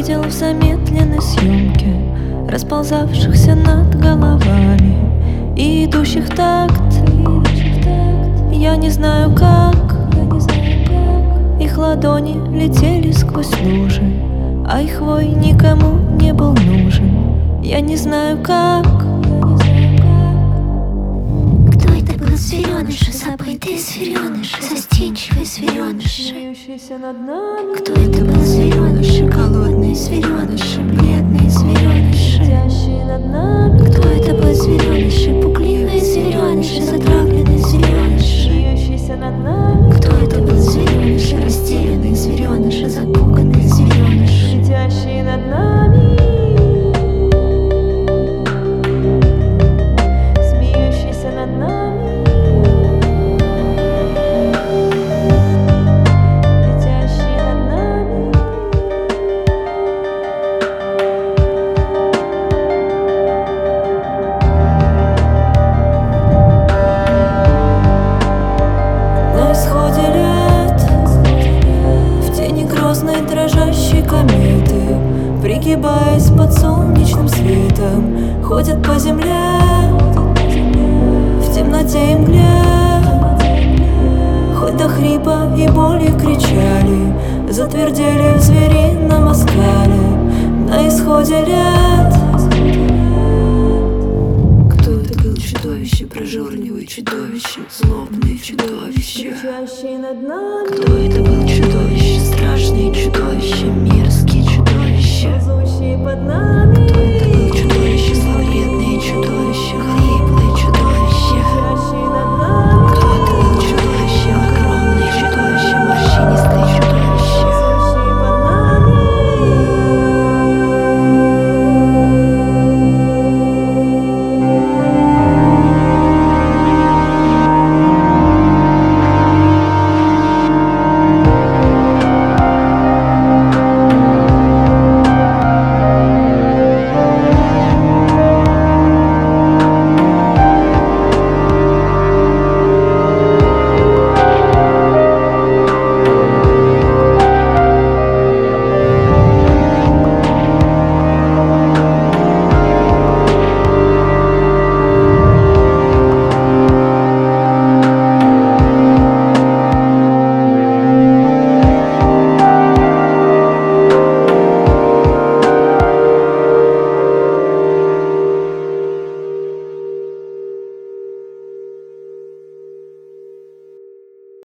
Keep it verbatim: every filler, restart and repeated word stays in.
видел в замедленной съемке расползавшихся над головами и идущих в такт. Я не знаю как, их ладони летели сквозь лужи, а их вой никому не был нужен. Я не знаю как. Кто это был звереныш, забытый звереныш, застенчивый звереныш? Смеющийся над нами. Кто это был звереныш, голодный звереныш, бледный звереныш? Летящий над нами. Кто это был звереныш, пугливый звереныш, затравленный звереныш? Смеющийся над нами. Кто это был звереныш, растерянный звереныш, запуганный звереныш? Летящий над нами. Смеющийся над нами. Летящий над нами. На исходе лет, в тени грозной дрожащей кометы, пригибаясь под солнечным светом, ходят по земле в темноте и мгле. Хоть до хрипа и боли кричали, затвердели в зверином оскале. На исходе лет. Кто это был чудовище, прожорливое чудовище, злобное чудовище? Кричащий над нами. Кто это был чудовище, страшное чудовище, мерзкие чудовища? Ползущие под нами.